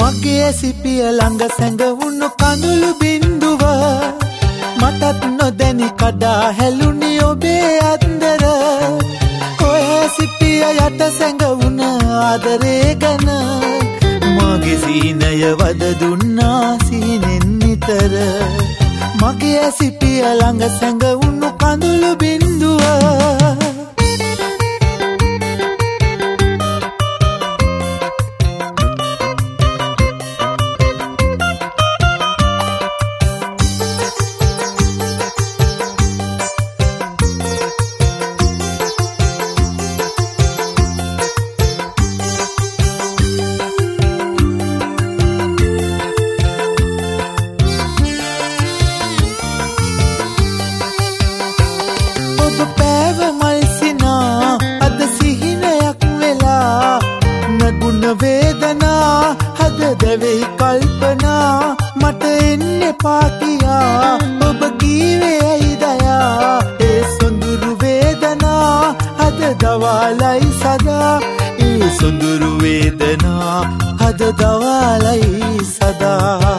මගේ සිපිය ළඟ සැඟවුණු කඳුළු බින්දුව මටත් නොදැනි කඩා හැලුණි ඔබේ අන්දර ඔය සිපිය යට සැඟවුණ ආදරේ ගැන මගේ සීනය වද දුන්නා සීනෙන් නිතර මගේ සිපිය ළඟ සැඟවුණු කඳුළු බින්දුව වේදනා හද දෙවි කල්පනා මට එන්නේ පාකියා ඔබ කීවේ ඇයි දයා ඒ සොඳුරු වේදනා හද දවාලයි සදා ඒ සොඳුරු වේදනා හද දවාලයි සදා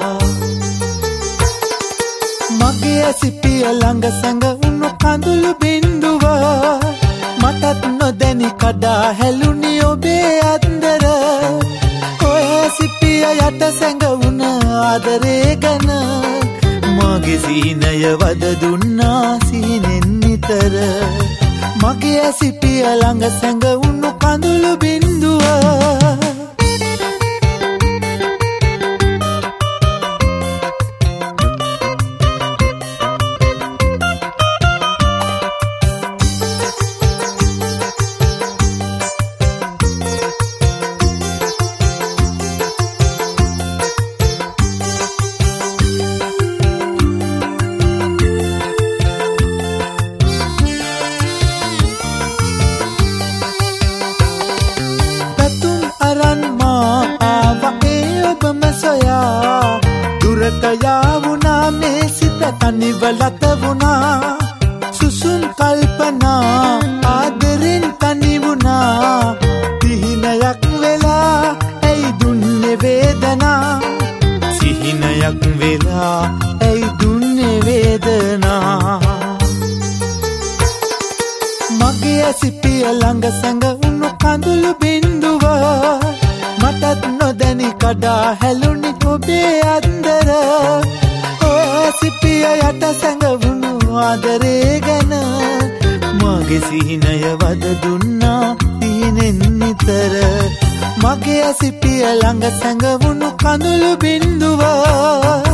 මගේ සිපිය ළඟ සැඟවුණු කඳුළු බින්දුව මටත් නොදැනි කඩා හැලුණි ඔබේ අන්දර ඔය සිපිය යට සැඟවුණ ආදරේ ගැන මගේ සීනය වද දුන්නා සීනෙන් නිතර මගේ සිපිය ළඟ සැඟවුණු කඳුළු බින්දුව දුරට යාවුණා මේ සිත තනිව ලත වුණා සුසුම් කල්පනා ආදරෙන් තනි වුණා සිහිනයක් වෙලා ඇයි දුන්නේ වේදනා සිහිනයක් වෙලා ඇයි දුන්නේ වේදනා මගේ සිපිය ළඟ සැඟවුණු කඳුළු බින්දුව මටත් නොදැනි කඩා හැලුණි ඔබේ අන්දර ඔය සිපිය යට සැඟවුණු ආදරේ ගැන මගේ සිහිනය වද දුන්නා සීනෙන් නිතර මගේ සිපිය ළඟ සැඟවුණු කඳුළු බින්දුව